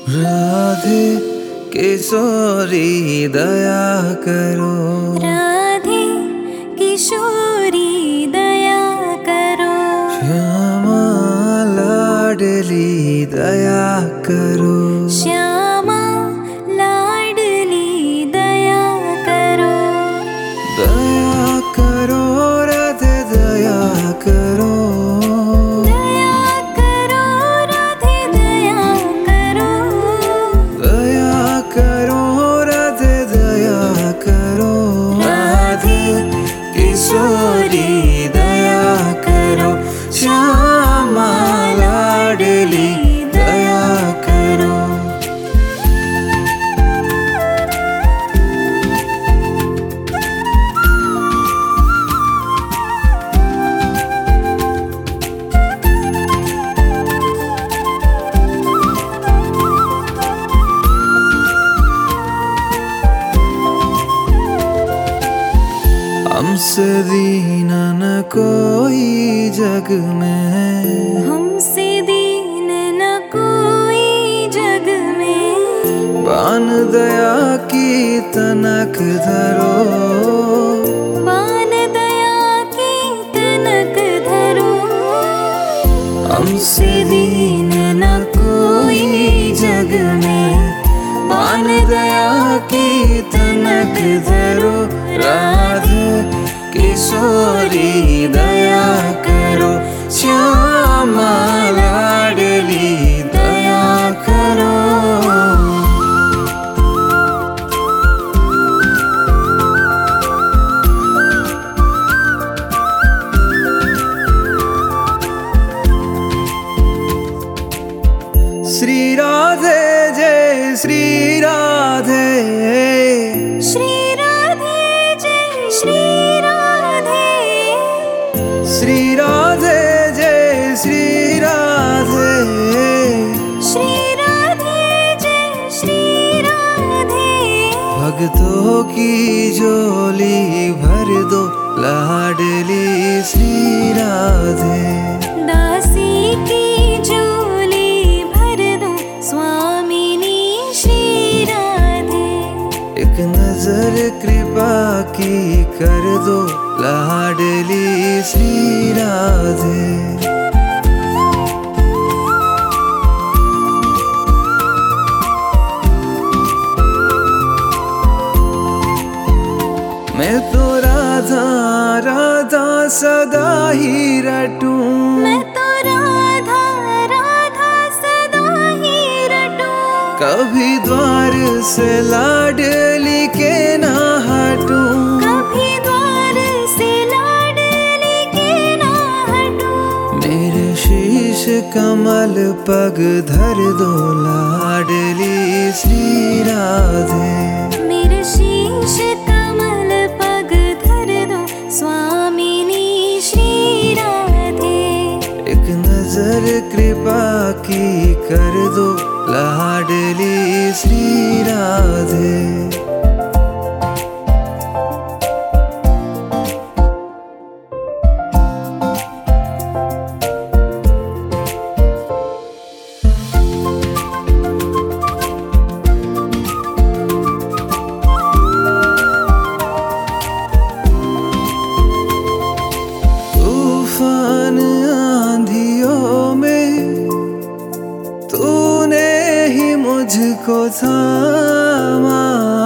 राधे किशोरी दया करो, राधे किशोरी दया करो, श्यामा लाडली दया करो, श्यामा लाडली दया करो, दया करो राधे दया करो, दया करो राधे दया करो, दया करो राधे दया करो, राधे किशोरी दया करो, श्यामा लाडली दया करो। हमसे दीन न कोई जग में, हमसे दीन न कोई जग में, बान दया की तनक धरो, बान दया की तनक धरो, हमसे दीन न कोई जग में, बान दया की तनक धरो, राधे किशोरी दया करो, श्यामा लाडली दया करो। श्री राधे जय श्री राधे, श्री राधे जय श्री राधे, श्री राधे जय श्री राधे, श्री राधे जय श्री राधे, भक्तों की झोली भर दो लाडली श्री राधे, दासी की झोली भर दो स्वामिनी श्री राधे, एक नजर कृपा की कर दो लाडली श्री राधे। मैं तो राधा राधा सदा ही रटूं, मैं तो राधा राधा सदा ही रटूं, कभी द्वार से लाडली के ना हटूं, कभी द्वार से लाडली के ना हटूं, मेरे शीश कमल पग धर दो लाडली श्री राधे, मेरे शीश कमल पग धर दो स्वामिनी श्री राधे, एक नजर कृपा की कर दो लाडली श्री राधे। तूफान आंधियों में तूने ही मुझको थामा,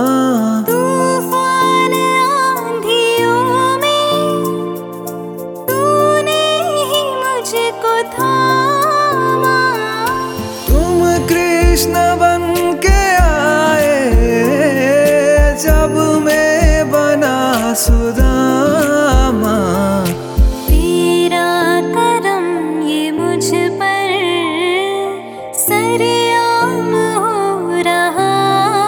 तूफान आंधियों में तूने ही मुझको थामा, तुम कृष्ण बन के आए जब मैं बना सुदामा, तेरा करम ये मुझ पर सरेआम हो रहा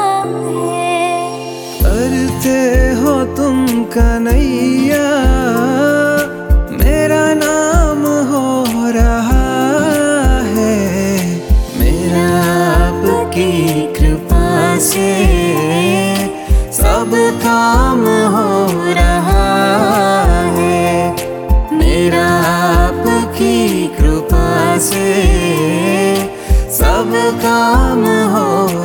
काम हो